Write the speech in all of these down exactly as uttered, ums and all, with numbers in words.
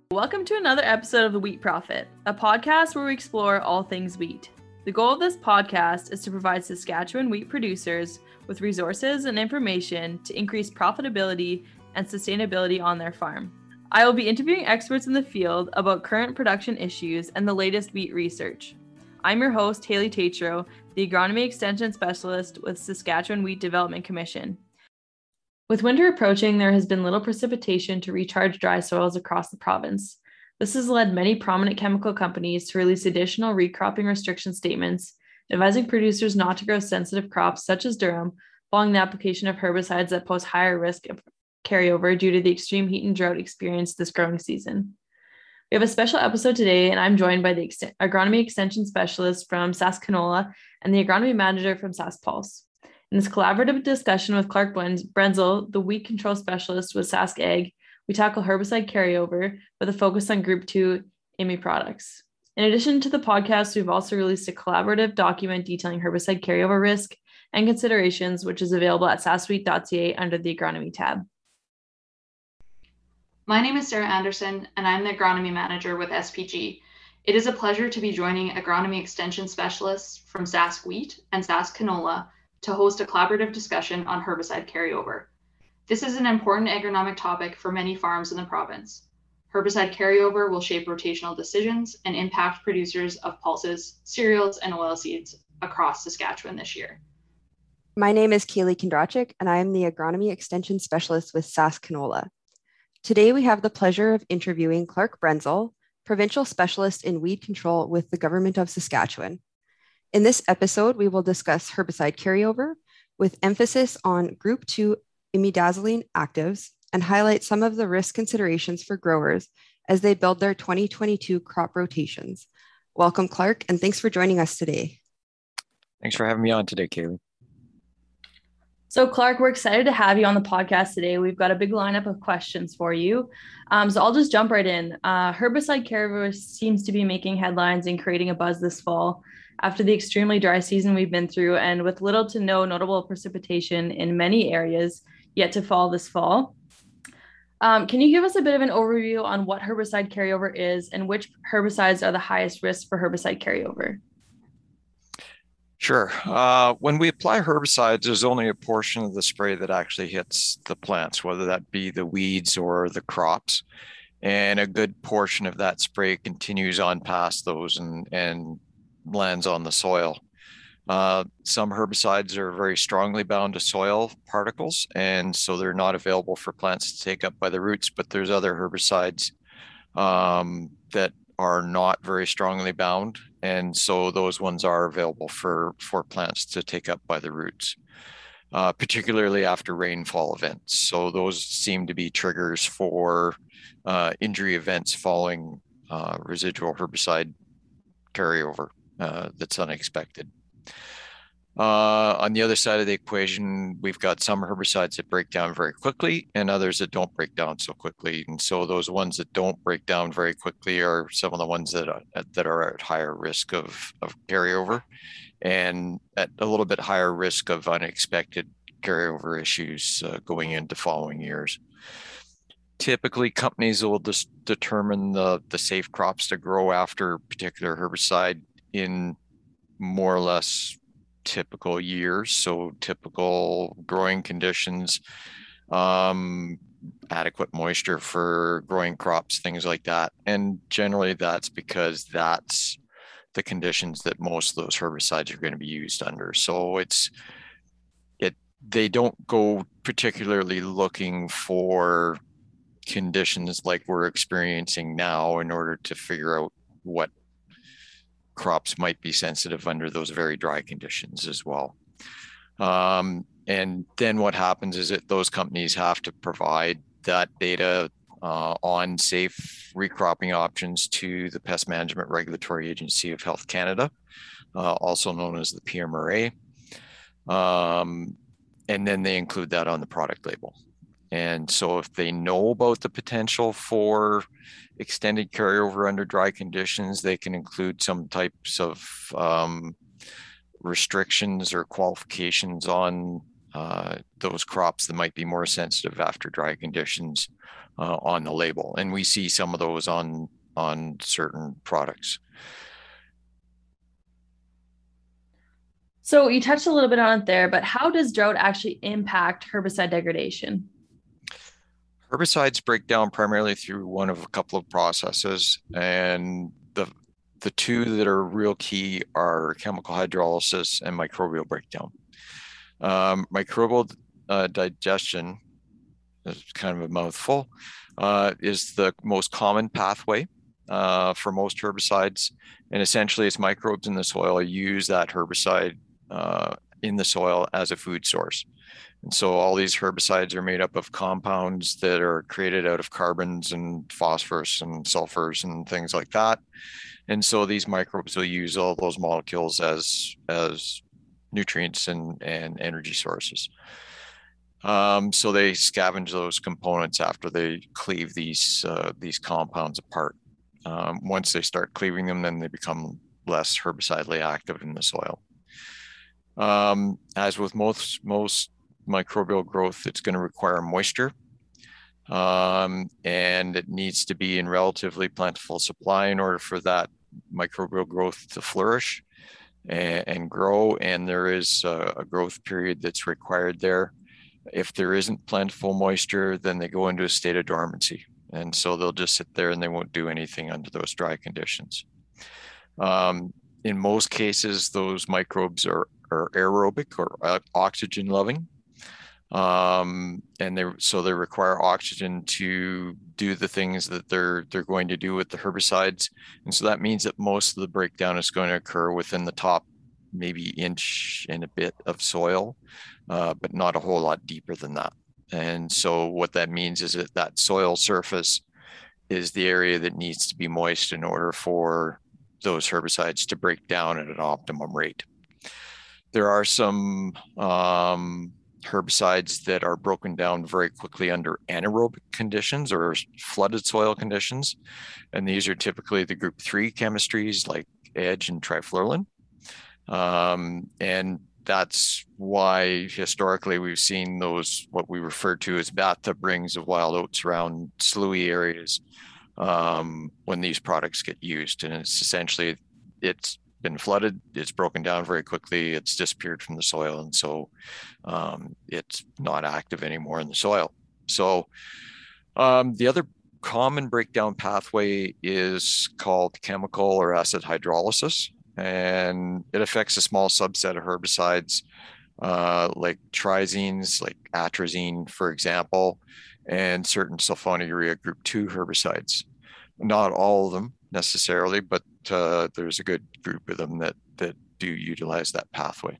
Welcome to another episode of The Wheat Profit, a podcast where we explore all things wheat. The goal of this podcast is to provide Saskatchewan wheat producers with resources and information to increase profitability and sustainability on their farm. I will be interviewing experts in the field about current production issues and the latest wheat research. I'm your host, Haley Tatro, the Agronomy Extension Specialist with Saskatchewan Wheat Development Commission. With winter approaching, there has been little precipitation to recharge dry soils across the province. This has led many prominent chemical companies to release additional recropping restriction statements, advising producers not to grow sensitive crops such as durum, following the application of herbicides that pose higher risk of carryover due to the extreme heat and drought experienced this growing season. We have a special episode today, and I'm joined by the Ex- Agronomy Extension Specialist from Saskanola and the Agronomy Manager from SaskPulse. In this collaborative discussion with Clark Brenzel, the Wheat Control Specialist with Sask Ag, we tackle herbicide carryover with a focus on Group two I M I products. In addition to the podcast, we've also released a collaborative document detailing herbicide carryover risk and considerations, which is available at saswheat dot c a under the Agronomy tab. My name is Sarah Anderson, and I'm the Agronomy Manager with S P G. It is a pleasure to be joining Agronomy Extension Specialists from Sask Wheat and Sask Canola to host a collaborative discussion on herbicide carryover. This is an important agronomic topic for many farms in the province. Herbicide carryover will shape rotational decisions and impact producers of pulses, cereals, and oilseeds across Saskatchewan this year. My name is Kaylee Kondrachik, and I am the Agronomy Extension Specialist with Sask Canola. Today, we have the pleasure of interviewing Clark Brenzel, Provincial Specialist in Weed Control with the Government of Saskatchewan. In this episode, we will discuss herbicide carryover with emphasis on Group two imidazoline actives and highlight some of the risk considerations for growers as they build their twenty twenty-two crop rotations. Welcome, Clark, and thanks for joining us today. Thanks for having me on today, Kaylee. So, Clark, we're excited to have you on the podcast today. We've got a big lineup of questions for you. Um, so I'll just jump right in. Uh, herbicide carryover seems to be making headlines and creating a buzz this fall after the extremely dry season we've been through, and with little to no notable precipitation in many areas yet to fall this fall. Um, can you give us a bit of an overview on what herbicide carryover is and which herbicides are the highest risk for herbicide carryover? Sure. Uh, when we apply herbicides, there's only a portion of the spray that actually hits the plants, whether that be the weeds or the crops. And a good portion of that spray continues on past those and, and lands on the soil. Uh, some herbicides are very strongly bound to soil particles, and so they're not available for plants to take up by the roots, but there's other herbicides um, that are not very strongly bound, and so those ones are available for, for plants to take up by the roots, uh, particularly after rainfall events. So those seem to be triggers for uh, injury events following uh, residual herbicide carryover. Uh, that's unexpected. Uh, on the other side of the equation, we've got some herbicides that break down very quickly and others that don't break down so quickly. And so those ones that don't break down very quickly are some of the ones that are, that are at higher risk of, of carryover and at a little bit higher risk of unexpected carryover issues uh, going into following years. Typically, companies will just determine the, the safe crops to grow after a particular herbicide in more or less typical years. So typical growing conditions, um, adequate moisture for growing crops, things like that. And generally that's because that's the conditions that most of those herbicides are going to be used under. So it's, it, they don't go particularly looking for conditions like we're experiencing now in order to figure out what crops might be sensitive under those very dry conditions as well. Um, and then what happens is that those companies have to provide that data uh, on safe recropping options to the Pest Management Regulatory Agency of Health Canada, uh, also known as the P M R A. Um, and then they include that on the product label. And so if they know about the potential for extended carryover under dry conditions, they can include some types of um, restrictions or qualifications on uh, those crops that might be more sensitive after dry conditions uh, on the label. And we see some of those on, on certain products. So you touched a little bit on it there, but how does drought actually impact herbicide degradation? Herbicides break down primarily through one of a couple of processes, and the the two that are real key are chemical hydrolysis and microbial breakdown. Um, microbial uh, digestion is kind of a mouthful, uh, is the most common pathway uh, for most herbicides, and essentially it's microbes in the soil use that herbicide uh, in the soil as a food source. And so all these herbicides are made up of compounds that are created out of carbons and phosphorus and sulfurs and things like that. And so these microbes will use all those molecules as, as nutrients and, and energy sources. Um, so they scavenge those components after they cleave these, uh, these compounds apart. Um, once they start cleaving them, then they become less herbicidally active in the soil. Um, as with most, most microbial growth, it's going to require moisture, um, and it needs to be in relatively plentiful supply in order for that microbial growth to flourish and, and grow. And there is a, a growth period that's required there. If there isn't plentiful moisture, then they go into a state of dormancy. And so they'll just sit there and they won't do anything under those dry conditions. Um, in most cases, those microbes are, are aerobic or uh, oxygen loving. Um, and they so they require oxygen to do the things that they're they're going to do with the herbicides. And so that means that most of the breakdown is going to occur within the top maybe inch and a bit of soil, uh, but not a whole lot deeper than that. And so what that means is that that soil surface is the area that needs to be moist in order for those herbicides to break down at an optimum rate. There are some um, herbicides that are broken down very quickly under anaerobic conditions or flooded soil conditions. And these are typically the group three chemistries like Edge and Trifluralin. Um, and that's why historically we've seen those, what we refer to as bathtub rings of wild oats around sloughie areas um, when these products get used. And it's essentially, it's been flooded, it's broken down very quickly, it's disappeared from the soil, and so um, it's not active anymore in the soil. So um, the other common breakdown pathway is called chemical or acid hydrolysis, and it affects a small subset of herbicides uh, like triazines, like atrazine, for example, and certain sulfonylurea group two herbicides. Not all of them necessarily, but uh, there's a good group of them that that do utilize that pathway.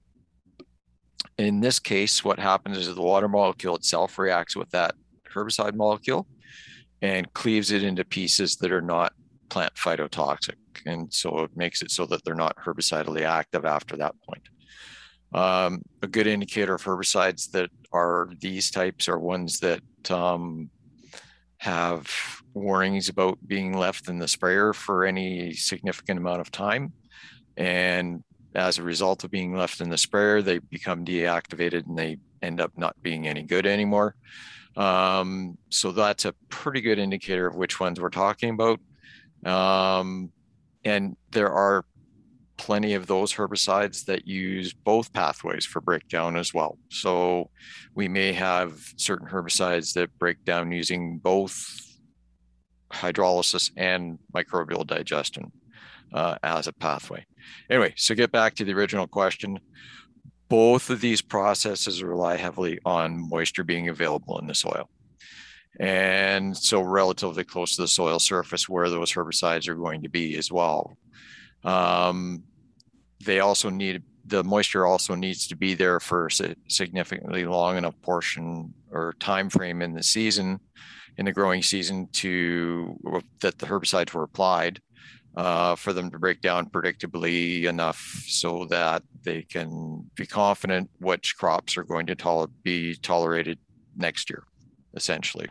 In this case, what happens is the water molecule itself reacts with that herbicide molecule and cleaves it into pieces that are not plant phytotoxic. And so it makes it so that they're not herbicidally active after that point. Um, a good indicator of herbicides that are these types are ones that um, have warnings about being left in the sprayer for any significant amount of time. And as a result of being left in the sprayer, they become deactivated and they end up not being any good anymore. Um, so that's a pretty good indicator of which ones we're talking about. Um, and there are plenty of those herbicides that use both pathways for breakdown as well. So we may have certain herbicides that break down using both hydrolysis and microbial digestion uh, as a pathway. Anyway, so get back to the original question. Both of these processes rely heavily on moisture being available in the soil. And so relatively close to the soil surface where those herbicides are going to be as well. Um, they also need, the moisture also needs to be there for a significantly long enough portion or time frame in the season, in the growing season, to that the herbicides were applied uh, for them to break down predictably enough so that they can be confident which crops are going to tol- be tolerated next year, essentially.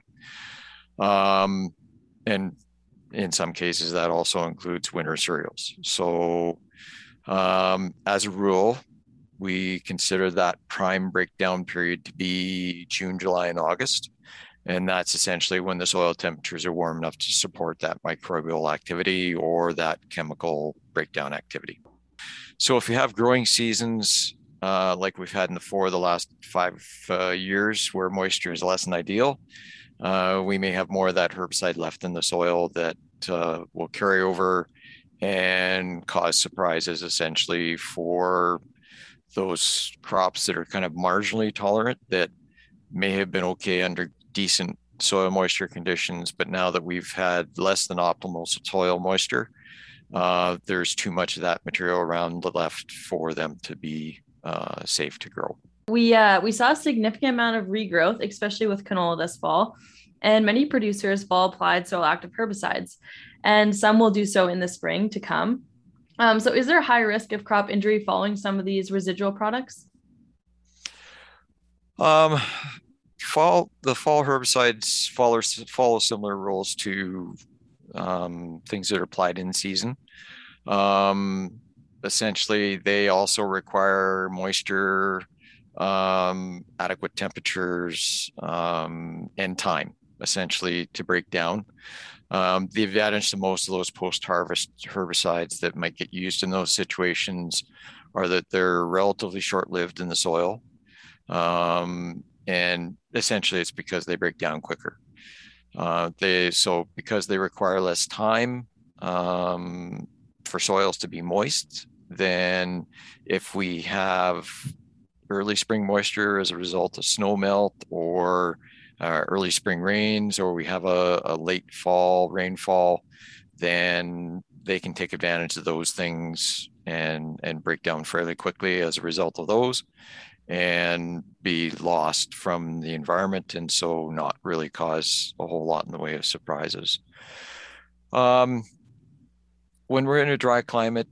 Um, and in some cases, that also includes winter cereals. So um, as a rule, we consider that prime breakdown period to be June, July, and August. And that's essentially when the soil temperatures are warm enough to support that microbial activity or that chemical breakdown activity. So if you have growing seasons, uh, like we've had in the four of the last five uh, years where moisture is less than ideal, uh, we may have more of that herbicide left in the soil that uh, will carry over and cause surprises essentially for those crops that are kind of marginally tolerant that may have been okay under decent soil moisture conditions, but now that we've had less than optimal soil moisture, uh, there's too much of that material around left for them to be uh, safe to grow. We uh, we saw a significant amount of regrowth, especially with canola this fall, and many producers fall applied soil active herbicides, and some will do so in the spring to come. Um, so is there a high risk of crop injury following some of these residual products? Um, fall the fall herbicides follow follow similar rules to um, things that are applied in season. Um, essentially, they also require moisture, um, adequate temperatures, um, and time, essentially, to break down. Um, the advantage to most of those post-harvest herbicides that might get used in those situations are that they're relatively short-lived in the soil. Um, and essentially it's because they break down quicker. Uh, they so because they require less time um, for soils to be moist, then if we have early spring moisture as a result of snow melt or uh, early spring rains, or we have a, a late fall rainfall, then they can take advantage of those things and and break down fairly quickly as a result of those, and be lost from the environment, and so not really cause a whole lot in the way of surprises. Um, when we're in a dry climate,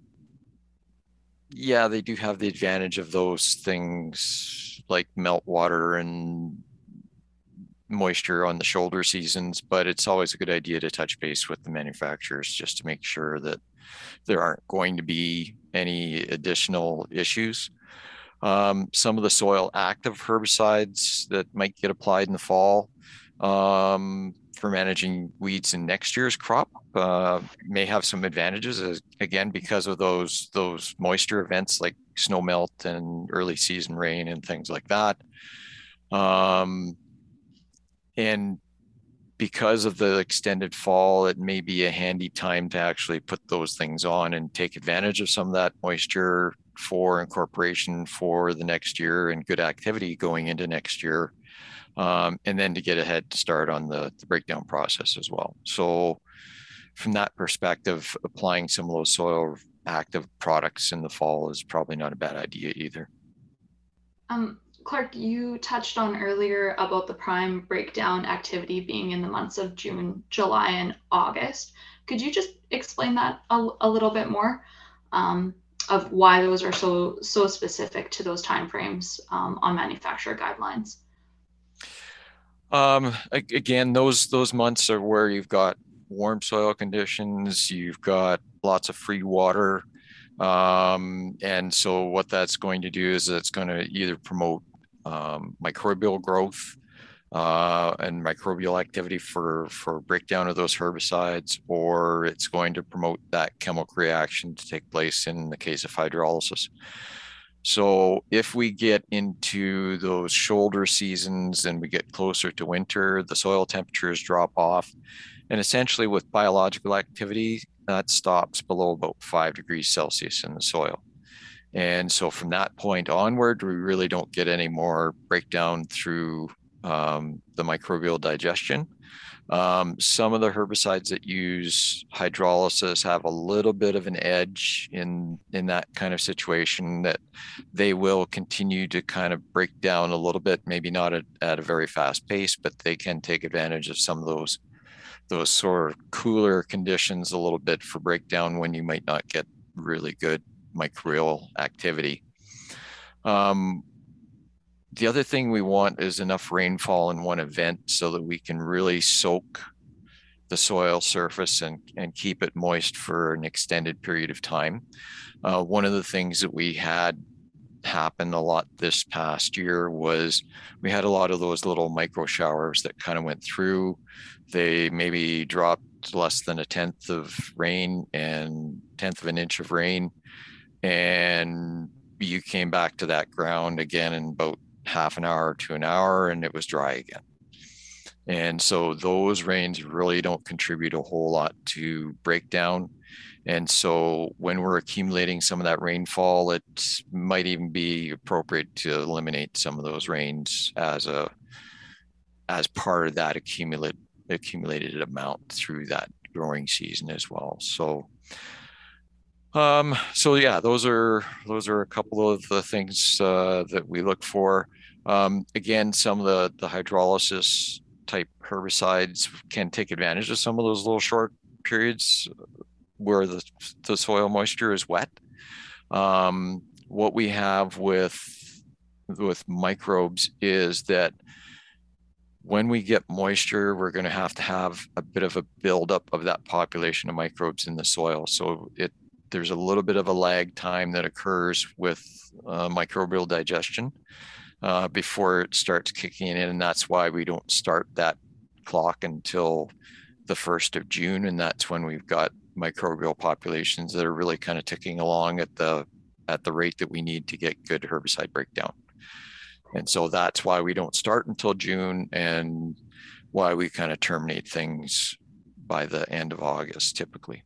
yeah, they do have the advantage of those things like meltwater and moisture on the shoulder seasons, but it's always a good idea to touch base with the manufacturers just to make sure that there aren't going to be any additional issues. Um, some of the soil active herbicides that might get applied in the fall um, for managing weeds in next year's crop uh, may have some advantages, as, again, because of those those moisture events like snow melt and early season rain and things like that. Um, and because of the extended fall, it may be a handy time to actually put those things on and take advantage of some of that moisture for incorporation for the next year and good activity going into next year. Um, and then to get a head start on the, the breakdown process as well. So from that perspective, applying some of those soil active products in the fall is probably not a bad idea either. Um, Clark, you touched on earlier about the prime breakdown activity being in the months of June, July, and August. Could you just explain that a, a little bit more, um, of why those are so so specific to those timeframes um, on manufacturer guidelines? Um, again, those those months are where you've got warm soil conditions, you've got lots of free water, um, and so what that's going to do is it's going to either promote um, microbial growth uh, and microbial activity for for breakdown of those herbicides, or it's going to promote that chemical reaction to take place in the case of hydrolysis. So if we get into those shoulder seasons and we get closer to winter, the soil temperatures drop off. And essentially with biological activity, that stops below about five degrees Celsius in the soil. And so from that point onward, we really don't get any more breakdown through um, the microbial digestion. Um, some of the herbicides that use hydrolysis have a little bit of an edge in in that kind of situation, that they will continue to kind of break down a little bit, maybe not at, at a very fast pace, but they can take advantage of some of those those sort of cooler conditions a little bit for breakdown when you might not get really good microbial activity. Um, The other thing we want is enough rainfall in one event so that we can really soak the soil surface and, and keep it moist for an extended period of time. Uh, one of the things that we had happened a lot this past year was we had a lot of those little micro showers that kind of went through. They maybe dropped less than a tenth of rain and tenth of an inch of rain. And you came back to that ground again in about half an hour to an hour, and it was dry again. And so those rains really don't contribute a whole lot to breakdown. And so when we're accumulating some of that rainfall, it might even be appropriate to eliminate some of those rains as a as part of that accumulate accumulated amount through that growing season as well. So um so yeah, those are those are a couple of the things uh, that we look for. Um, again, some of the the hydrolysis type herbicides can take advantage of some of those little short periods where the, the soil moisture is wet. Um, what we have with with microbes is that when we get moisture, we're going to have to have a bit of a buildup of that population of microbes in the soil. So it there's a little bit of a lag time that occurs with uh, microbial digestion uh, before it starts kicking in, and that's why we don't start that clock until the first of June, and that's when we've got microbial populations that are really kind of ticking along at the at the rate that we need to get good herbicide breakdown. And so that's why we don't start until June, and why we kind of terminate things by the end of August typically.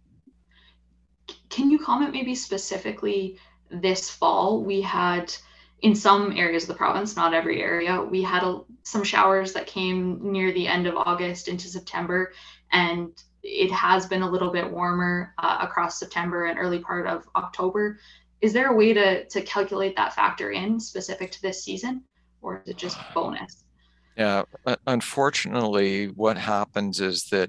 Can you comment maybe specifically this fall? We had in some areas of the province, not every area, we had a, some showers that came near the end of August into September, and it has been a little bit warmer uh, across September and early part of October. Is there a way to, to calculate that factor in specific to this season, or is it just bonus? Yeah, unfortunately, what happens is that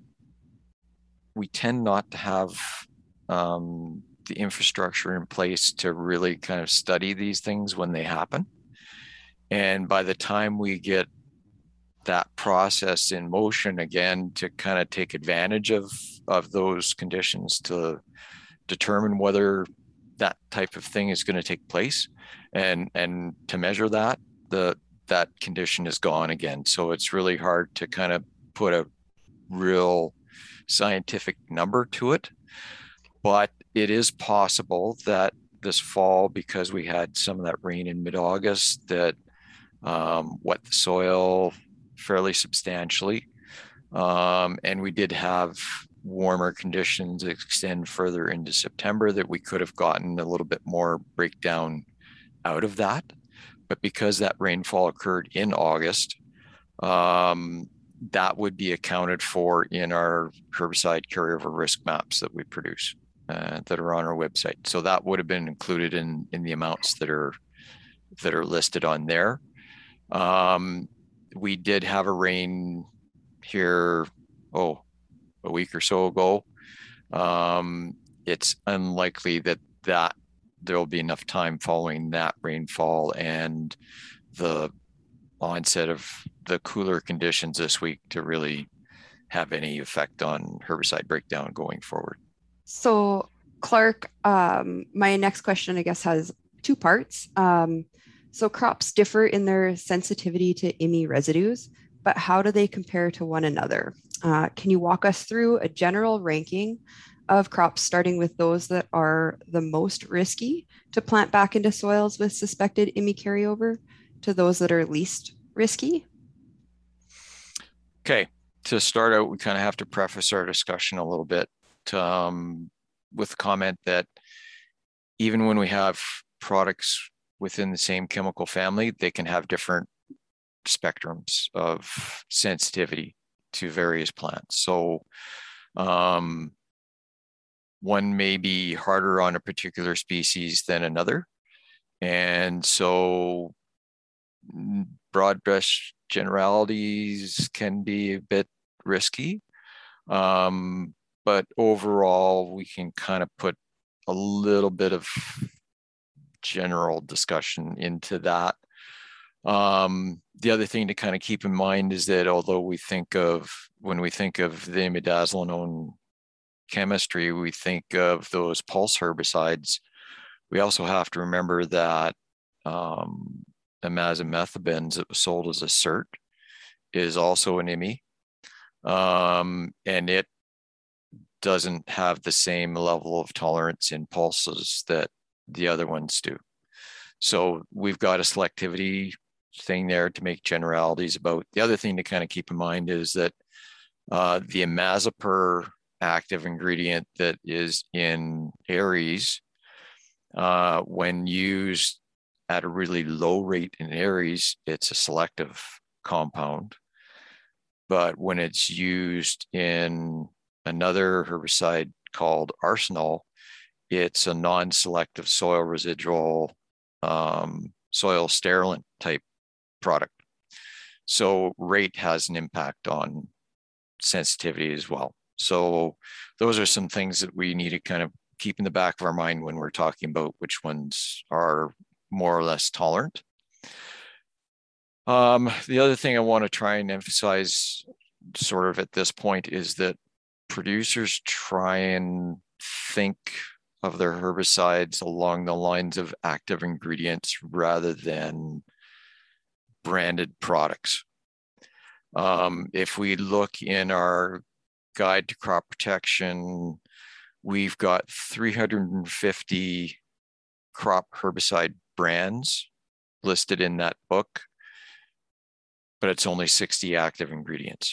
we tend not to have um, the infrastructure in place to really kind of study these things when they happen. And by the time we get that process in motion again to kind of take advantage of, of those conditions to determine whether that type of thing is going to take place, and and to measure that, the that condition is gone again. So it's really hard to kind of put a real scientific number to it. But it is possible that this fall, because we had some of that rain in mid-August, that um, wet the soil fairly substantially. Um, and we did have warmer conditions extend further into September, that we could have gotten a little bit more breakdown out of that. But because that rainfall occurred in August, um, that would be accounted for in our herbicide carryover risk maps that we produce uh, that are on our website. So that would have been included in, in the amounts that are that are listed on there. Um, we did have a rain here, oh, a week or so ago. Um, it's unlikely that that there'll be enough time following that rainfall and the onset of the cooler conditions this week to really have any effect on herbicide breakdown going forward. So Clark, um, my next question, I guess, has two parts. Um, so crops differ in their sensitivity to I M I residues, but how do they compare to one another? Uh, can you walk us through a general ranking of crops, starting with those that are the most risky to plant back into soils with suspected I M I carryover to those that are least risky? Okay, to start out, we kind of have to preface our discussion a little bit um, with the comment that even when we have products within the same chemical family, they can have different spectrums of sensitivity to various plants. So um, one may be harder on a particular species than another. And so broad brush generalities can be a bit risky. Um, but overall, we can kind of put a little bit of general discussion into that. Um, the other thing to kind of keep in mind is that although we think of, when we think of the imidazolinone chemistry, we think of those pulse herbicides, we also have to remember that um, imazimethybens that was sold as a cert is also an I M I, um, and it doesn't have the same level of tolerance in pulses that the other ones do. So we've got a selectivity thing there to make generalities about. The other thing to kind of keep in mind is that uh, the imazapyr active ingredient that is in Aries, uh, when used at a really low rate in Aries, it's a selective compound. But when it's used in another herbicide called arsenal, it's a non-selective soil residual, um, soil sterilant type product. So rate has an impact on sensitivity as well. So those are some things that we need to kind of keep in the back of our mind when we're talking about which ones are more or less tolerant. Um, the other thing I want to try and emphasize sort of at this point is that producers try and think of their herbicides along the lines of active ingredients rather than branded products. Um, if we look in our guide to crop protection, we've got three hundred fifty crop herbicide brands listed in that book, but it's only sixty active ingredients.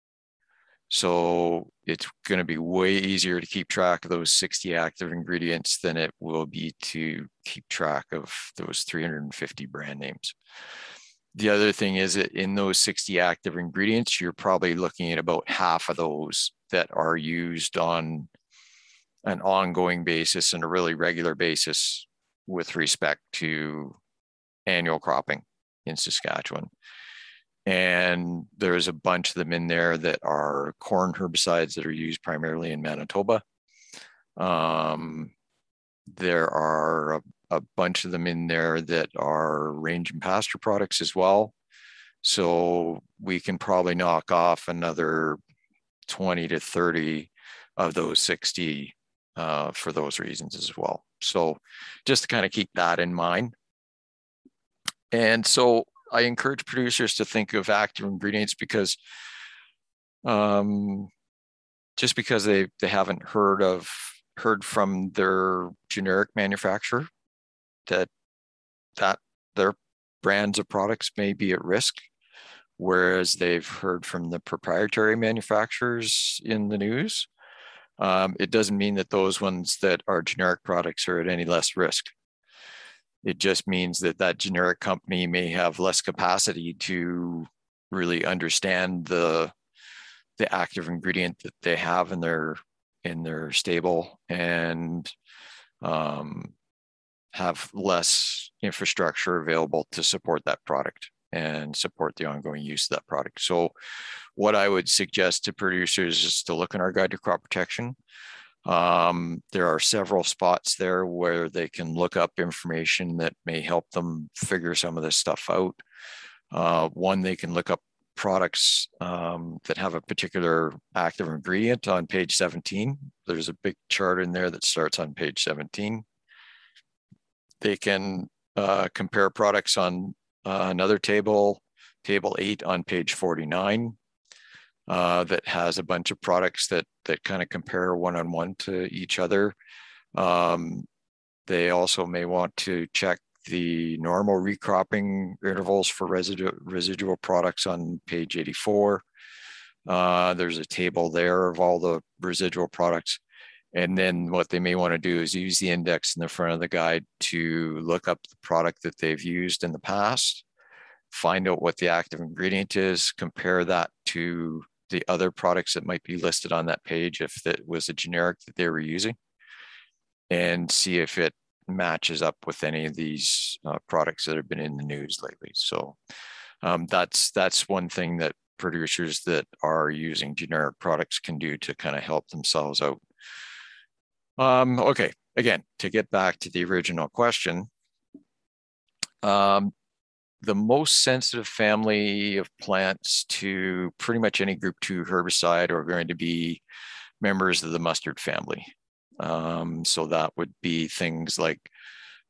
So it's going to be way easier to keep track of those sixty active ingredients than it will be to keep track of those three hundred fifty brand names. The other thing is that in those sixty active ingredients, you're probably looking at about half of those that are used on an ongoing basis and a really regular basis with respect to annual cropping in Saskatchewan. And there's a bunch of them in there that are corn herbicides that are used primarily in Manitoba. Um, there are a, a bunch of them in there that are range and pasture products as well. So we can probably knock off another twenty to thirty of those sixty uh, for those reasons as well. So just to kind of keep that in mind. And so I encourage producers to think of active ingredients because um, just because they, they haven't heard of heard from their generic manufacturer that that their brands of products may be at risk, whereas they've heard from the proprietary manufacturers in the news, um, it doesn't mean that those ones that are generic products are at any less risk. It just means that that generic company may have less capacity to really understand the the active ingredient that they have in their in their stable and um, have less infrastructure available to support that product and support the ongoing use of that product. So what I would suggest to producers is to look in our guide to crop protection. Um, there are several spots there where they can look up information that may help them figure some of this stuff out. Uh, one, they can look up products um, that have a particular active ingredient on page seventeen. There's a big chart in there that starts on page seventeen. They can uh, compare products on uh, another table, table eight on page forty-nine. Uh, that has a bunch of products that that kind of compare one-on-one to each other. Um, they also may want to check the normal recropping intervals for residual residual products on page eighty-four. Uh, there's a table there of all the residual products. And then what they may want to do is use the index in the front of the guide to look up the product that they've used in the past, find out what the active ingredient is, compare that to the other products that might be listed on that page if that was a generic that they were using, and see if it matches up with any of these uh, products that have been in the news lately. So um, that's that's one thing that producers that are using generic products can do to kind of help themselves out. Um, okay, again, to get back to the original question, um, the most sensitive family of plants to pretty much any group two herbicide are going to be members of the mustard family. Um, so that would be things like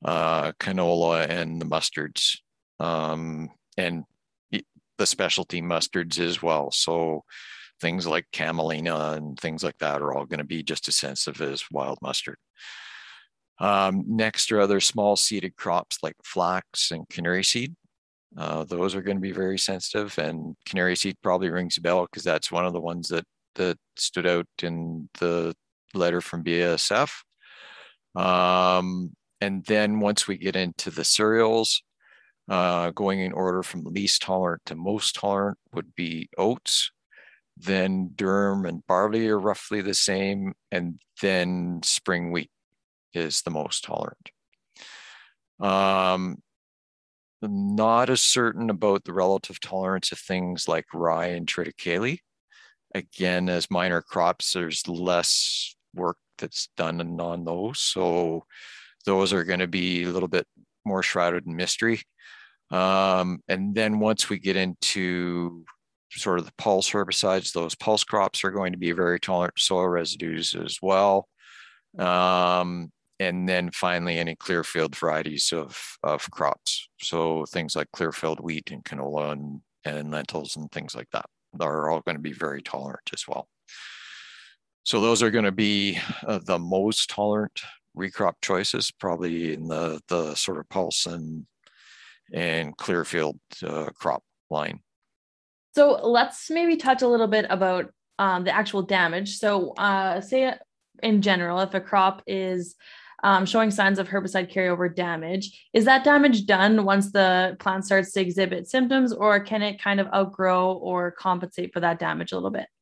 uh, canola and the mustards, um, and the specialty mustards as well. So things like camelina and things like that are all going to be just as sensitive as wild mustard. Um, next are other small seeded crops like flax and canary seed. Uh, those are going to be very sensitive, and canary seed probably rings a bell because that's one of the ones that that stood out in the letter from B A S F. Um, and then once we get into the cereals, uh, going in order from least tolerant to most tolerant would be oats. Then durum and barley are roughly the same, and then spring wheat is the most tolerant. Um, not as certain about the relative tolerance of things like rye and triticale. Again, as minor crops, there's less work that's done on those. So those are going to be a little bit more shrouded in mystery. Um, and then once we get into sort of the pulse herbicides, those pulse crops are going to be very tolerant to soil residues as well. Um, and then finally, any clear field varieties of, of crops. So things like clear field wheat and canola and, and lentils and things like that are all going to be very tolerant as well. So those are going to be uh, the most tolerant recrop choices, probably in the, the sort of pulse and, and clear field uh, crop line. So let's maybe touch a little bit about um, the actual damage. So uh, say in general, if a crop is um, showing signs of herbicide carryover damage, is that damage done once the plant starts to exhibit symptoms, or can it kind of outgrow or compensate for that damage a little bit?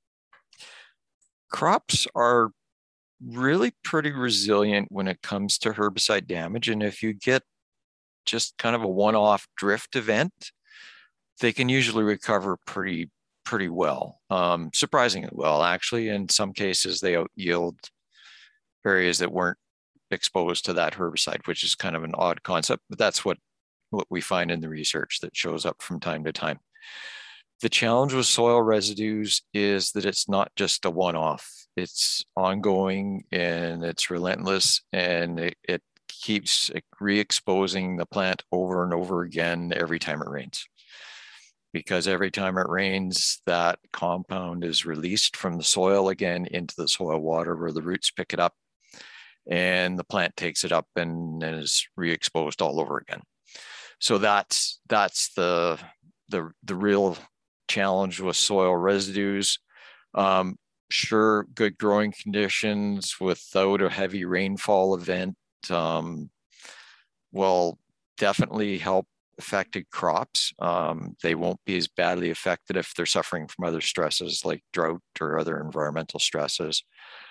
Crops are really pretty resilient when it comes to herbicide damage. And if you get just kind of a one-off drift event, they can usually recover pretty, pretty well. Um, surprisingly well, actually. In some cases, they out yield areas that weren't exposed to that herbicide, which is kind of an odd concept, but that's what, what we find in the research that shows up from time to time. The challenge with soil residues is that it's not just a one-off. It's ongoing and it's relentless, and it, it keeps re-exposing the plant over and over again every time it rains. Because every time it rains, that compound is released from the soil again into the soil water where the roots pick it up, and the plant takes it up and, and is re-exposed all over again. So that's that's the the the real challenge with soil residues. Um, sure, good growing conditions without a heavy rainfall event um, will definitely help affected crops. Um, they won't be as badly affected if they're suffering from other stresses like drought or other environmental stresses.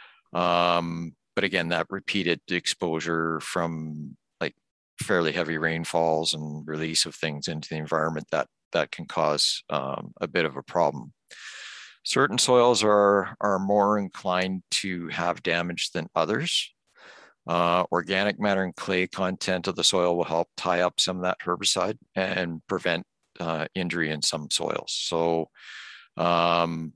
Um, but again, that repeated exposure from like fairly heavy rainfalls and release of things into the environment, that that can cause um, a bit of a problem. Certain soils are, are more inclined to have damage than others. Uh, organic matter and clay content of the soil will help tie up some of that herbicide and prevent uh, injury in some soils. So um,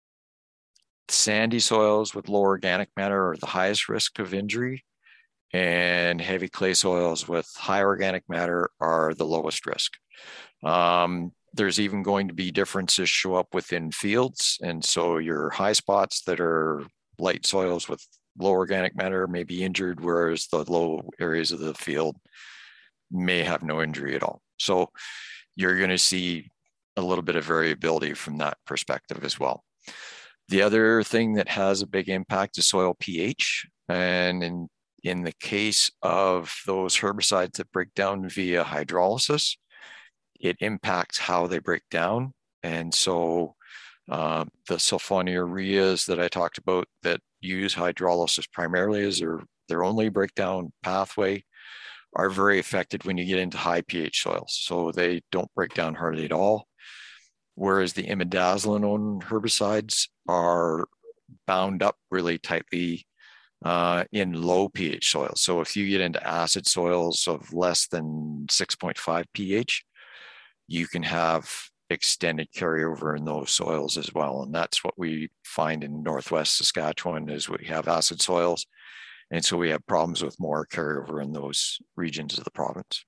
sandy soils with low organic matter are the highest risk of injury, and heavy clay soils with high organic matter are the lowest risk. Um, there's even going to be differences show up within fields. And so your high spots that are light soils with low organic matter may be injured, whereas the low areas of the field may have no injury at all. So you're going to see a little bit of variability from that perspective as well. The other thing that has a big impact is soil pH. And in, in the case of those herbicides that break down via hydrolysis, it impacts how they break down. And so uh, the sulfonylureas that I talked about that use hydrolysis primarily as their, their only breakdown pathway are very affected when you get into high pH soils. So they don't break down hardly at all. Whereas the imidazolinone herbicides are bound up really tightly uh, in low pH soils. So if you get into acid soils of less than six point five pH, you can have extended carryover in those soils as well. And that's what we find in Northwest Saskatchewan is we have acid soils. And so we have problems with more carryover in those regions of the province.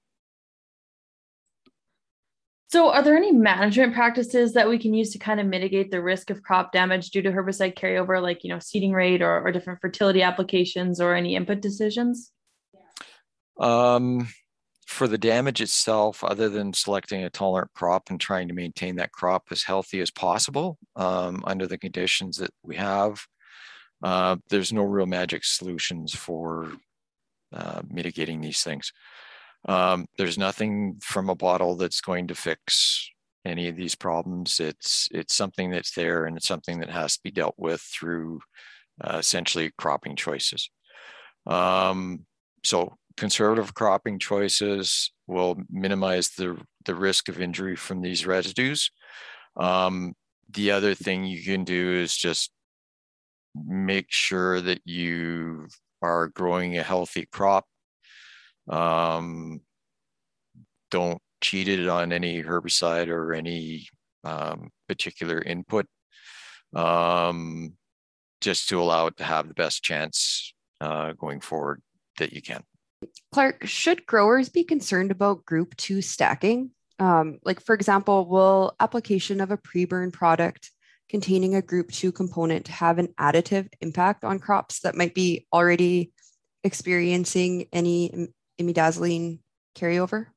So are there any management practices that we can use to kind of mitigate the risk of crop damage due to herbicide carryover, like, you know, seeding rate or, or different fertility applications or any input decisions? Um, for the damage itself, other than selecting a tolerant crop and trying to maintain that crop as healthy as possible um, under the conditions that we have, uh, there's no real magic solutions for uh, mitigating these things. Um, there's nothing from a bottle that's going to fix any of these problems. It's it's something that's there, and it's something that has to be dealt with through uh, essentially cropping choices. Um, so conservative cropping choices will minimize the, the risk of injury from these residues. Um, the other thing you can do is just make sure that you are growing a healthy crop. Um, don't cheat it on any herbicide or any um, particular input, um, just to allow it to have the best chance uh, going forward that you can. Clark, should growers be concerned about group two stacking? Um, like, for example, will application of a pre-burn product containing a group two component have an additive impact on crops that might be already experiencing any imidazoline carryover?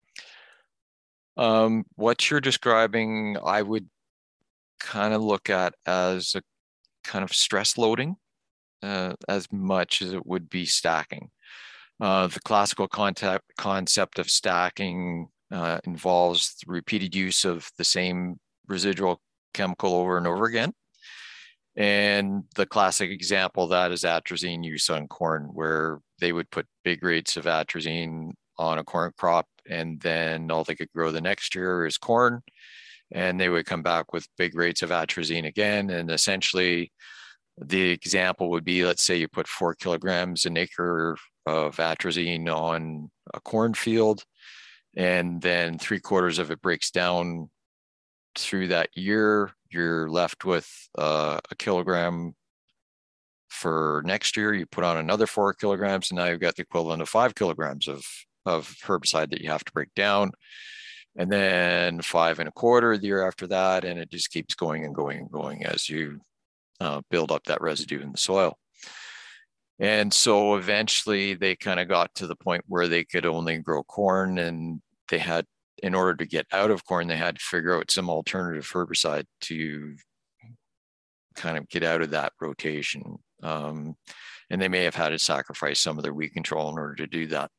Um, what you're describing, I would kind of look at as a kind of stress loading uh, as much as it would be stacking. Uh, the classical concept concept of stacking uh, involves the repeated use of the same residual chemical over and over again. And the classic example of that is atrazine use on corn, where they would put big rates of atrazine on a corn crop, and then all they could grow the next year is corn. And they would come back with big rates of atrazine again. And essentially, the example would be, let's say you put four kilograms an acre of atrazine on a cornfield, and then three quarters of it breaks down through that year. You're left with uh, a kilogram for next year. You put on another four kilograms, and now you've got the equivalent of five kilograms of, of herbicide that you have to break down. And then five and a quarter the year after that, and it just keeps going and going and going as you uh, build up that residue in the soil. And so eventually they kind of got to the point where they could only grow corn, and they had, in order to get out of corn, they had to figure out some alternative herbicide to kind of get out of that rotation. Um, and they may have had to sacrifice some of their weed control in order to do that.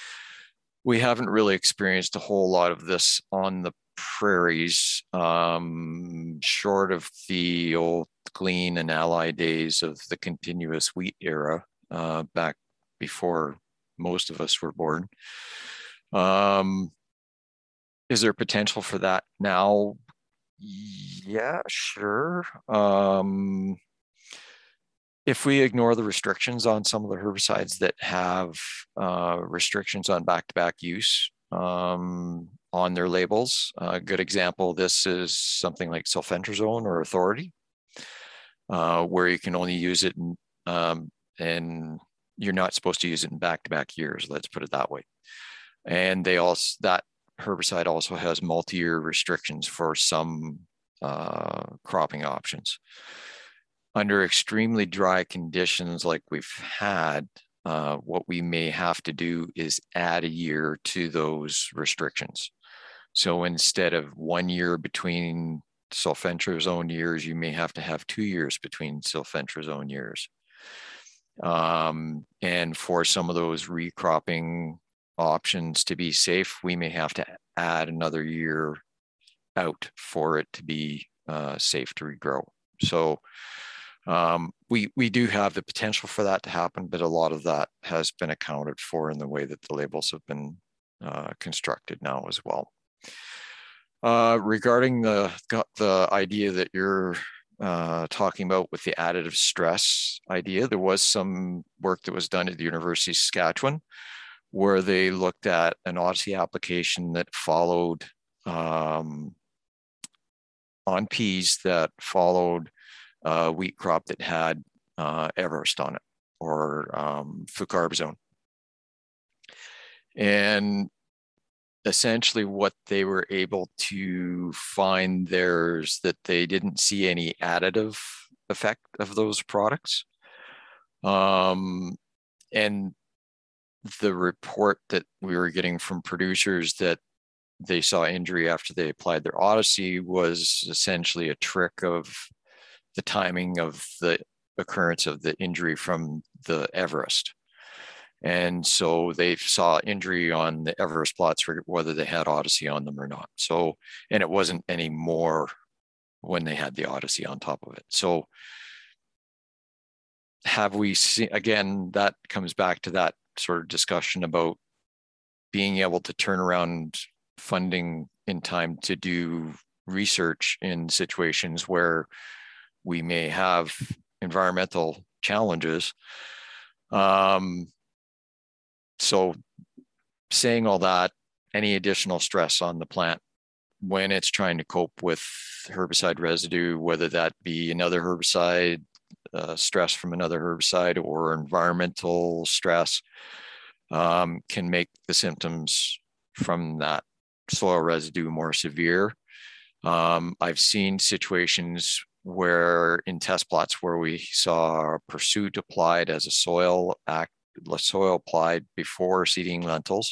We haven't really experienced a whole lot of this on the prairies, um, short of the old Glean and Ally days of the continuous wheat era, uh, back before most of us were born. Um, is there potential for that now? Yeah, sure. Um, if we ignore the restrictions on some of the herbicides that have uh, restrictions on back-to-back use um, on their labels, a good example of this is something like sulfentrazone or Authority, uh, where you can only use it in, um, and you're not supposed to use it in back-to-back years, let's put it that way. And they also, that herbicide also has multi-year restrictions for some uh, cropping options. Under extremely dry conditions like we've had, uh, what we may have to do is add a year to those restrictions. So instead of one year between sulfentrazone years, you may have to have two years between sulfentrazone years. Um, and for some of those recropping options to be safe, we may have to add another year out for it to be uh, safe to regrow. So um, we, we do have the potential for that to happen, but a lot of that has been accounted for in the way that the labels have been uh, constructed now as well. Uh, regarding the, the idea that you're uh, talking about with the additive stress idea, there was some work that was done at the University of Saskatchewan where they looked at an Odyssey application that followed um, on peas that followed a wheat crop that had uh, Everest on it. or um, flucarbazone. And essentially what they were able to find there is that they didn't see any additive effect of those products. Um, and the report that we were getting from producers that they saw injury after they applied their Odyssey was essentially a trick of the timing of the occurrence of the injury from the Everest. And so they saw injury on the Everest plots whether they had Odyssey on them or not. So, and it wasn't any more when they had the Odyssey on top of it. So have we seen, again, that comes back to that sort of discussion about being able to turn around funding in time to do research in situations where we may have environmental challenges. Um, so saying all that, any additional stress on the plant when it's trying to cope with herbicide residue, whether that be another herbicide, uh, stress from another herbicide, or environmental stress, um, can make the symptoms from that soil residue more severe. Um, I've seen situations where in test plots where we saw Pursuit applied as a soil act, soil applied before seeding lentils,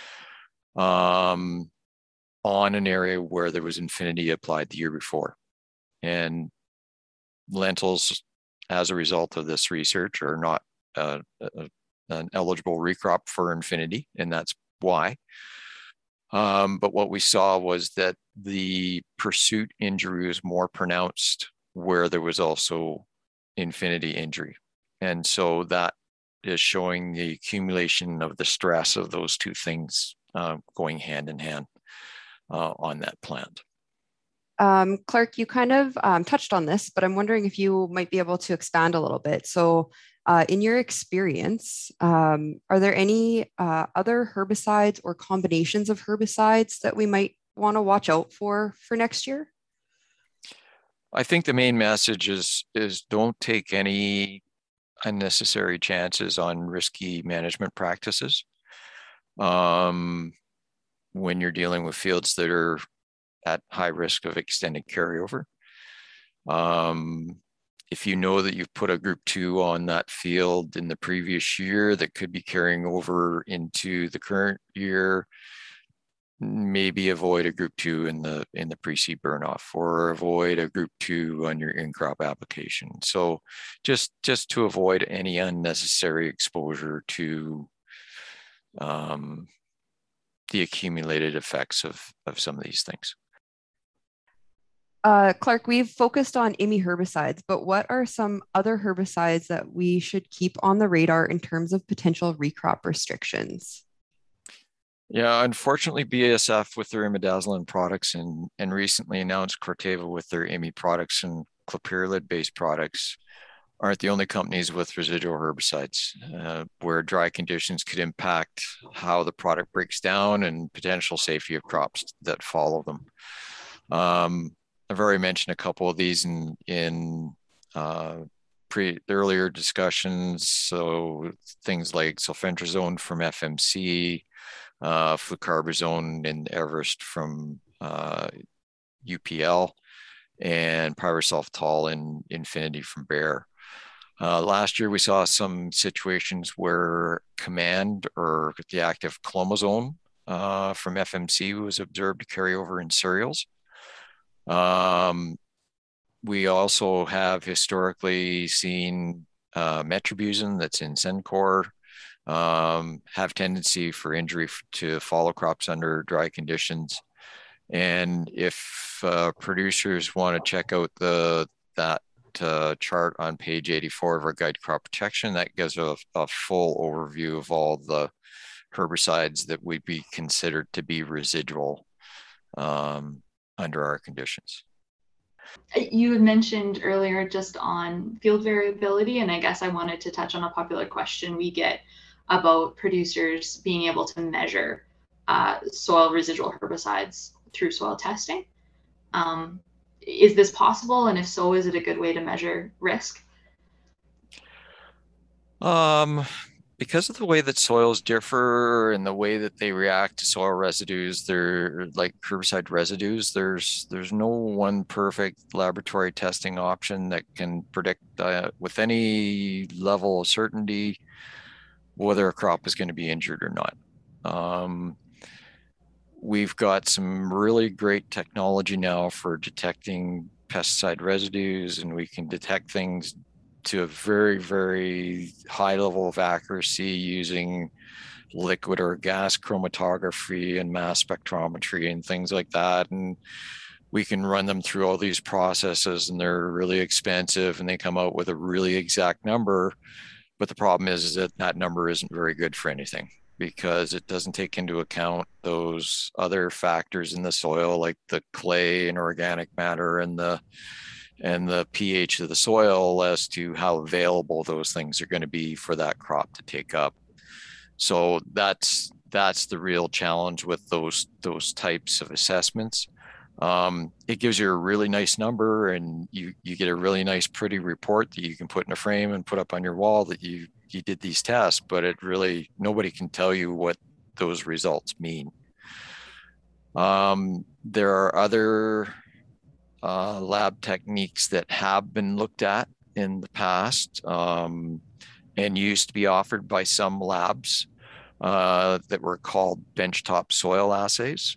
um, on an area where there was Infinity applied the year before. And lentils, as a result of this research, are not uh, uh, an eligible recrop for Infinity, and that's why. Um, but what we saw was that the Pursuit injury was more pronounced where there was also Infinity injury. And so that is showing the accumulation of the stress of those two things uh, going hand in hand uh, on that plant. Um, Clark, you kind of um, touched on this, but I'm wondering if you might be able to expand a little bit. So uh, in your experience, um, are there any uh, other herbicides or combinations of herbicides that we might want to watch out for for next year? I think the main message is, is don't take any unnecessary chances on risky management practices um, when you're dealing with fields that are at high risk of extended carryover. Um, if you know that you've put a group two on that field in the previous year that could be carrying over into the current year, maybe avoid a group two in the in the pre-seed burn-off, or avoid a group two on your in-crop application. So just just to avoid any unnecessary exposure to um, the accumulated effects of, of some of these things. Uh, Clark, we've focused on I M I herbicides, but what are some other herbicides that we should keep on the radar in terms of potential recrop restrictions? Yeah, unfortunately, B A S F with their imidazolin products and, and recently announced Corteva with their I M I products and clopyralid-based products aren't the only companies with residual herbicides, uh, where dry conditions could impact how the product breaks down and potential safety of crops that follow them. Um, I've already mentioned a couple of these in, in uh, pre earlier discussions. So things like sulfentrazone from F M C, uh, flucarbazone and Everest from uh, U P L, and pyrosulfatol and Infinity from Bayer. Uh, last year, we saw some situations where Command, or the active clomazone uh, from F M C, was observed to carry over in cereals. Um, we also have historically seen uh, metribuzin that's in Sencor um, have tendency for injury to follow crops under dry conditions. And if uh, producers want to check out the that uh, chart on page eighty-four of our Guide to Crop Protection, that gives a, a full overview of all the herbicides that would be considered to be residual um, under our conditions. You had mentioned earlier just on field variability, and I guess I wanted to touch on a popular question we get about producers being able to measure uh, soil residual herbicides through soil testing. Um, is this possible? And if so, is it a good way to measure risk? Um, because of the way that soils differ and the way that they react to soil residues, they're like herbicide residues. There's there's no one perfect laboratory testing option that can predict uh, with any level of certainty whether a crop is going to be injured or not. Um, we've got some really great technology now for detecting pesticide residues, and we can detect things to a very, very high level of accuracy using liquid or gas chromatography and mass spectrometry and things like that. And we can run them through all these processes, and they're really expensive, and they come out with a really exact number. But the problem is, is that that number isn't very good for anything, because it doesn't take into account those other factors in the soil, like the clay and organic matter and the and the pH of the soil, as to how available those things are going to be for that crop to take up. So that's that's the real challenge with those those types of assessments. Um, it gives you a really nice number, and you you get a really nice, pretty report that you can put in a frame and put up on your wall that you you did these tests. But it really, nobody can tell you what those results mean. Um, there are other uh, lab techniques that have been looked at in the past, um, and used to be offered by some labs, uh, that were called benchtop soil assays.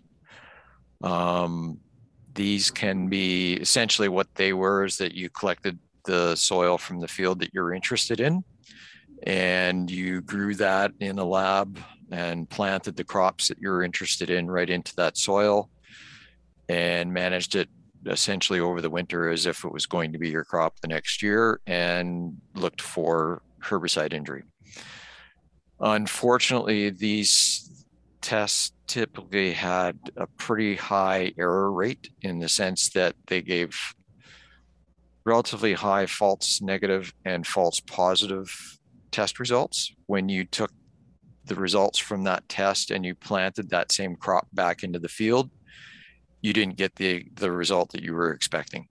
Um, these can be essentially, what they were is that you collected the soil from the field that you're interested in, and you grew that in a lab and planted the crops that you're interested in right into that soil, and managed it essentially over the winter as if it was going to be your crop the next year, and looked for herbicide injury. Unfortunately, these tests typically had a pretty high error rate, in the sense that they gave relatively high false negative and false positive test results. When you took the results from that test and you planted that same crop back into the field, you didn't get the, the result that you were expecting.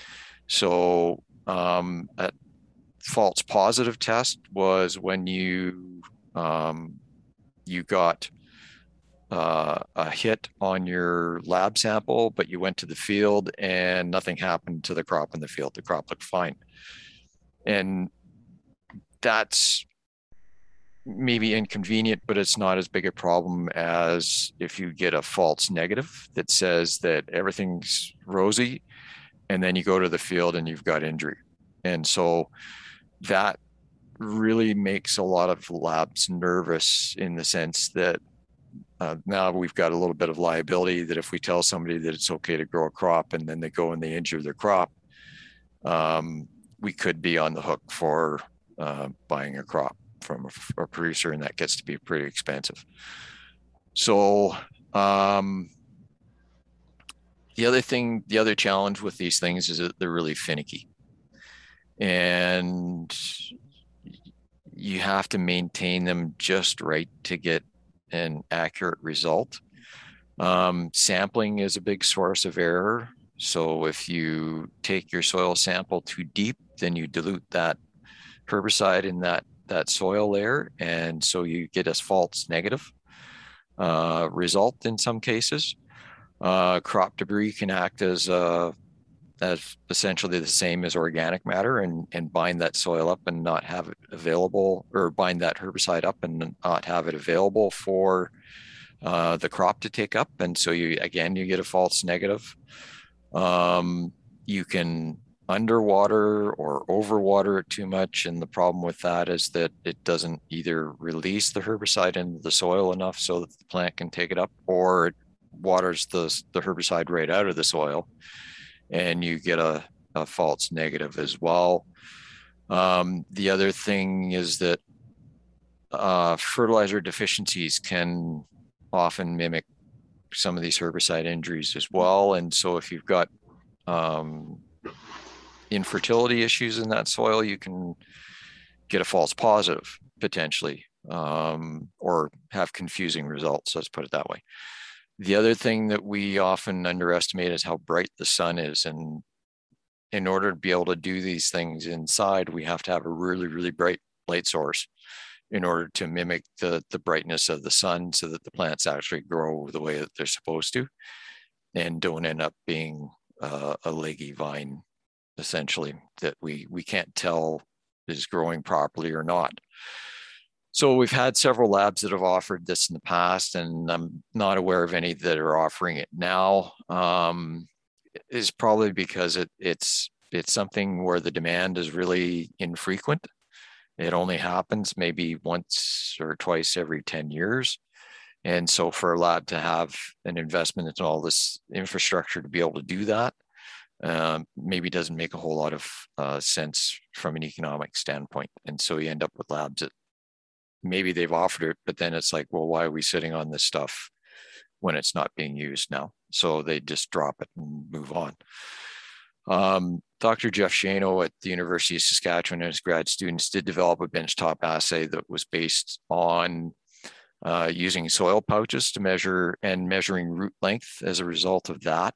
So um, a false positive test was when you um, you got uh, a hit on your lab sample, but you went to the field and nothing happened to the crop in the field. The crop looked fine. And that's maybe inconvenient, but it's not as big a problem as if you get a false negative that says that everything's rosy, and then you go to the field and you've got injury. And so that really makes a lot of labs nervous, in the sense that uh, now we've got a little bit of liability, that if we tell somebody that it's okay to grow a crop and then they go and they injure their crop, um, we could be on the hook for uh, buying a crop from a, a producer, and that gets to be pretty expensive. So um, the other thing, the other challenge with these things is that they're really finicky, and you have to maintain them just right to get an accurate result. Um, sampling is a big source of error. So if you take your soil sample too deep, then you dilute that herbicide in that that soil layer, and so you get a false negative uh, result in some cases. Uh, crop debris can act as uh, as essentially the same as organic matter, and and bind that soil up and not have it available, or bind that herbicide up and not have it available for uh, the crop to take up, and so you again you get a false negative. Um, you can underwater or overwater it too much, and the problem with that is that it doesn't either release the herbicide into the soil enough so that the plant can take it up, or it waters the, the herbicide right out of the soil, and you get a, a false negative as well. Um, the other thing is that uh, fertilizer deficiencies can often mimic some of these herbicide injuries as well. And so if you've got um, infertility issues in that soil, you can get a false positive potentially, um, or have confusing results. Let's put it that way. The other thing that we often underestimate is how bright the sun is. And in order to be able to do these things inside, we have to have a really, really bright light source in order to mimic the, the brightness of the sun so that the plants actually grow the way that they're supposed to and don't end up being uh, a leggy vine, essentially, that we, we can't tell is growing properly or not. So we've had several labs that have offered this in the past, and I'm not aware of any that are offering it now. Um, is probably because it, it's it's something where the demand is really infrequent. It only happens maybe once or twice every ten years. And so for a lab to have an investment into all this infrastructure to be able to do that, um, maybe doesn't make a whole lot of uh, sense from an economic standpoint. And so you end up with labs that maybe they've offered it, but then it's like, well, why are we sitting on this stuff when it's not being used now? So they just drop it and move on. Um, Doctor Jeff Shano at the University of Saskatchewan and his grad students did develop a benchtop assay that was based on uh, using soil pouches to measure and measuring root length as a result of that.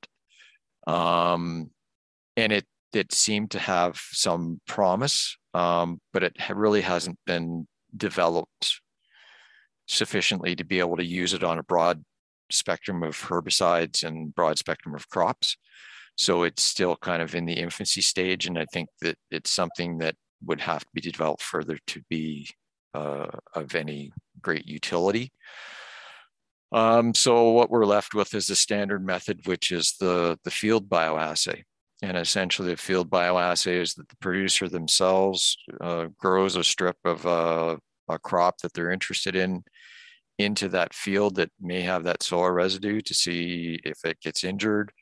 Um, and it, it seemed to have some promise, um, but it really hasn't been developed sufficiently to be able to use it on a broad spectrum of herbicides and broad spectrum of crops. So it's still kind of in the infancy stage. And I think that it's something that would have to be developed further to be uh, of any great utility. Um, so what we're left with is the standard method, which is the, the field bioassay. And essentially the field bioassay is that the producer themselves uh, grows a strip of uh, a crop that they're interested in into that field that may have that soil residue to see if it gets injured.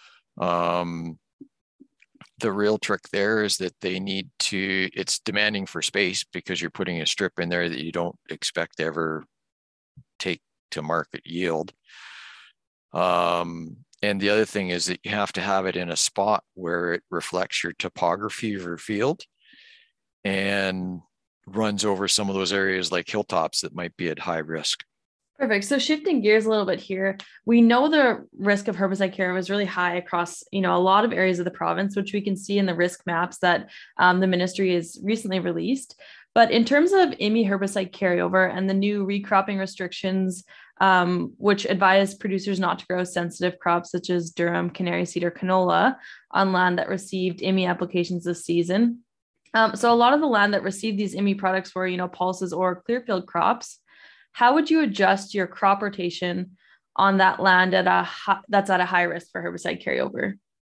Um, the real trick there is that they need to, it's demanding for space because you're putting a strip in there that you don't expect to ever take to market yield. Um, and the other thing is that you have to have it in a spot where it reflects your topography of your field and runs over some of those areas like hilltops that might be at high risk. Perfect. So shifting gears a little bit here, we know the risk of herbicide carryover is really high across, you know, a lot of areas of the province, which we can see in the risk maps that um, the ministry has recently released. But in terms of I M I herbicide carryover and the new recropping restrictions, um, which advise producers not to grow sensitive crops such as durum, canary seed, or canola on land that received I M I applications this season. Um, so a lot of the land that received these I M I products were, you know, pulses or clearfield crops. How would you adjust your crop rotation on that land at a high, that's at a high risk for herbicide carryover?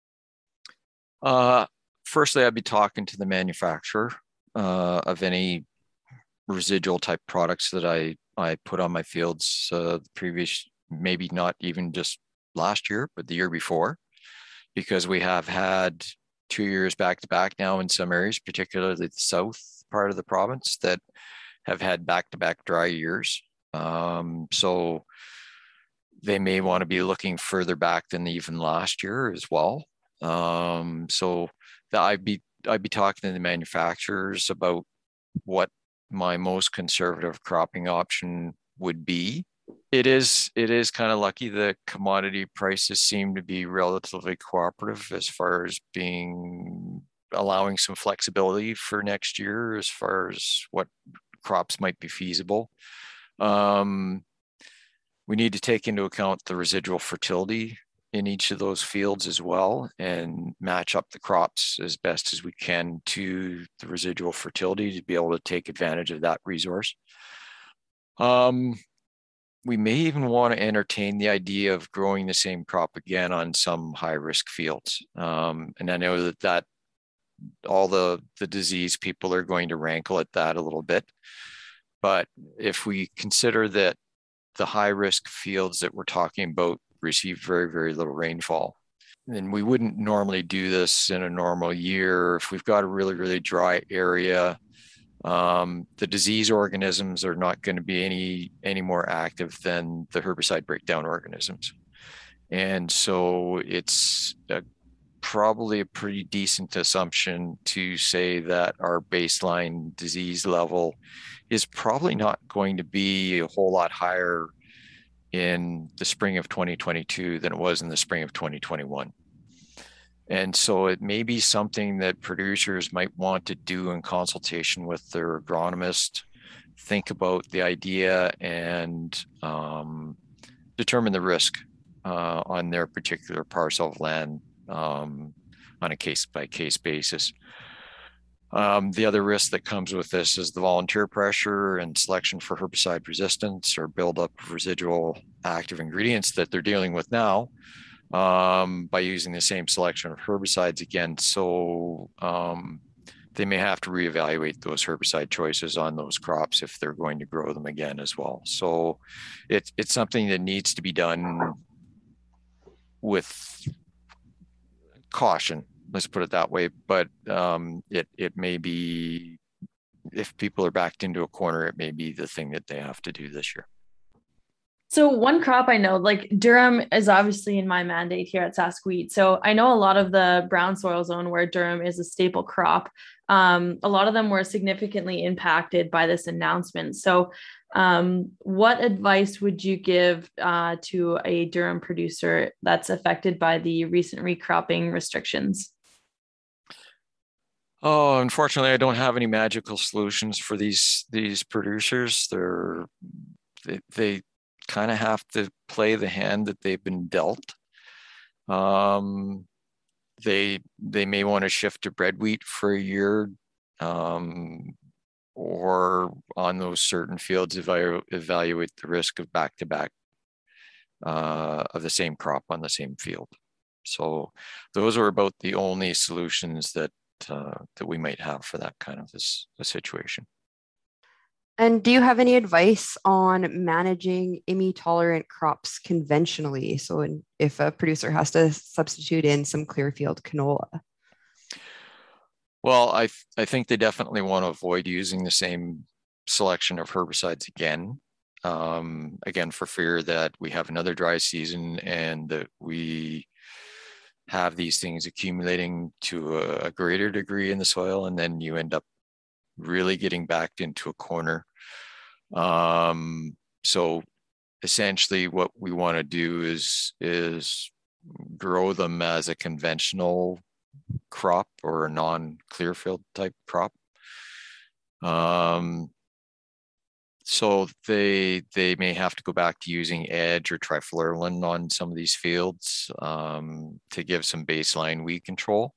Uh, firstly, I'd be talking to the manufacturer uh, of any residual type products that I, I put on my fields uh, the previous, maybe not even just last year, but the year before, because we have had two years back to back now in some areas, particularly the south part of the province, that have had back-to-back dry years. Um, so they may want to be looking further back than even last year as well. Um, so that I'd be I'd be talking to the manufacturers about what my most conservative cropping option would be. It is it is kind of lucky that commodity prices seem to be relatively cooperative as far as being allowing some flexibility for next year as far as what crops might be feasible. Um, we need to take into account the residual fertility in each of those fields as well and match up the crops as best as we can to the residual fertility to be able to take advantage of that resource. Um, we may even want to entertain the idea of growing the same crop again on some high risk fields. Um, and I know that that all the, the disease people are going to rankle at that a little bit. But if we consider that the high risk fields that we're talking about receive very, very little rainfall, then we wouldn't normally do this in a normal year. If we've got a really, really dry area, um, the disease organisms are not going to be any, any more active than the herbicide breakdown organisms. And so it's a probably a pretty decent assumption to say that our baseline disease level is probably not going to be a whole lot higher in the spring of twenty twenty-two than it was in the spring of twenty twenty-one. And so it may be something that producers might want to do in consultation with their agronomist, think about the idea and um, determine the risk uh, on their particular parcel of land um, on a case by case basis. Um, the other risk that comes with this is the volunteer pressure and selection for herbicide resistance or buildup of residual active ingredients that they're dealing with now um, by using the same selection of herbicides again. So um, they may have to reevaluate those herbicide choices on those crops if they're going to grow them again as well. So it, it's something that needs to be done with caution, let's put it that way. But um, it, it may be, if people are backed into a corner, it may be the thing that they have to do this year. So one crop I know, like durum is obviously in my mandate here at Sask Wheat. So I know a lot of the brown soil zone where durum is a staple crop, um, a lot of them were significantly impacted by this announcement. So um, what advice would you give uh, to a durum producer that's affected by the recent recropping restrictions? Oh, unfortunately, I don't have any magical solutions for these these producers. They're they, they kind of have to play the hand that they've been dealt. Um, they they may want to shift to bread wheat for a year, um, or on those certain fields evaluate, evaluate the risk of back to back uh, of the same crop on the same field. So those are about the only solutions that uh, that we might have for that kind of this a situation. And do you have any advice on managing I M I-tolerant crops conventionally? So in, if a producer has to substitute in some clearfield canola? Well, I, th- I think they definitely want to avoid using the same selection of herbicides again. Um, again, for fear that we have another dry season and that we have these things accumulating to a, a greater degree in the soil, and then you end up really getting backed into a corner. Um, so essentially what we want to do is, is grow them as a conventional crop or a non-clearfield type crop. Um, so they, they may have to go back to using edge or trifluralin on some of these fields um, to give some baseline weed control.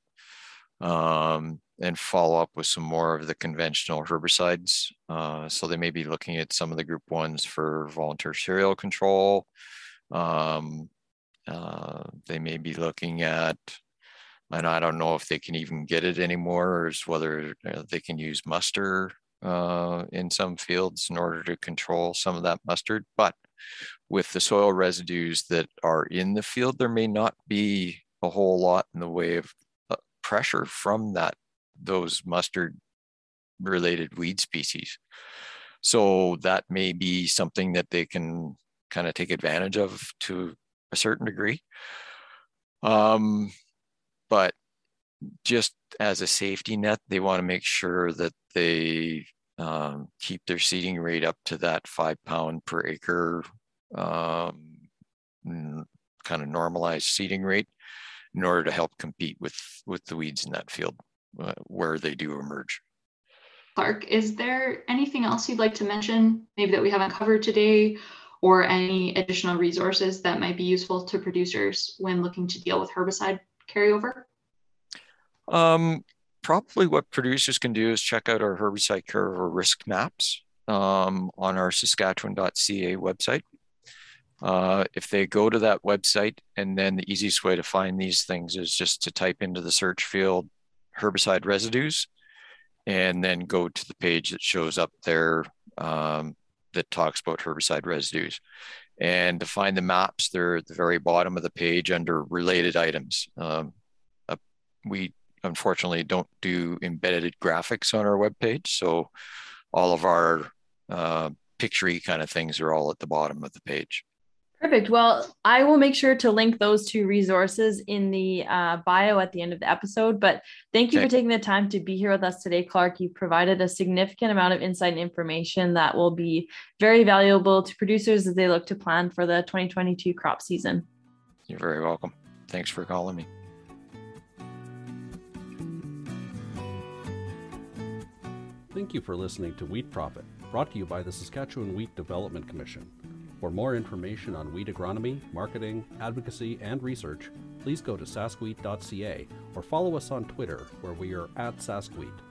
Um, and follow up with some more of the conventional herbicides. Uh, so they may be looking at some of the group ones for volunteer cereal control. Um, uh, they may be looking at, and I don't know if they can even get it anymore, or is whether they can use muster uh, in some fields in order to control some of that mustard. But with the soil residues that are in the field, there may not be a whole lot in the way of pressure from that those mustard related weed species. So that may be something that they can kind of take advantage of to a certain degree. Um, but just as a safety net, they want to make sure that they um, keep their seeding rate up to that five pound per acre um, kind of normalized seeding rate in order to help compete with, with the weeds in that field uh, where they do emerge. Clark, is there anything else you'd like to mention, maybe that we haven't covered today, or any additional resources that might be useful to producers when looking to deal with herbicide carryover? Um, probably what producers can do is check out our herbicide carryover risk maps um, on our Saskatchewan dot C A website. Uh, if they go to that website, and then the easiest way to find these things is just to type into the search field herbicide residues, and then go to the page that shows up there um, that talks about herbicide residues. And to find the maps, they're at the very bottom of the page under related items. Um, uh, we unfortunately don't do embedded graphics on our webpage, so all of our uh, picture-y kind of things are all at the bottom of the page. Perfect. Well, I will make sure to link those two resources in the uh, bio at the end of the episode. But thank you Okay. for taking the time to be here with us today, Clark. You've provided a significant amount of insight and information that will be very valuable to producers as they look to plan for the twenty twenty-two crop season. You're very welcome. Thanks for calling me. Thank you for listening to Wheat Profit, brought to you by the Saskatchewan Wheat Development Commission. For more information on wheat agronomy, marketing, advocacy, and research, please go to sask wheat dot c a or follow us on Twitter, where we are at sask wheat.